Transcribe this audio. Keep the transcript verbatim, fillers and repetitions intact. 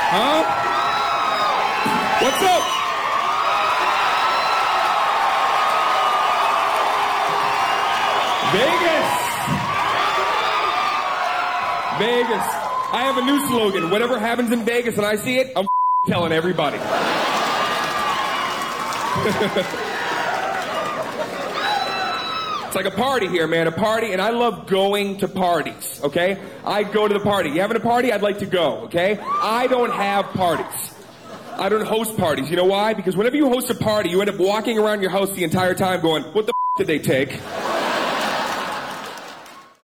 Huh? What's up? Vegas. Vegas. I have a new slogan. Whatever happens in Vegas and I see it, I'm telling everybody. It's like a party here, man, a party, and I love going to parties, okay? I go to the party. You having a party? I'd like to go, okay? I don't have parties. I don't host parties. You know why? Because whenever you host a party, you end up walking around your house the entire time going, what the f*** did they take?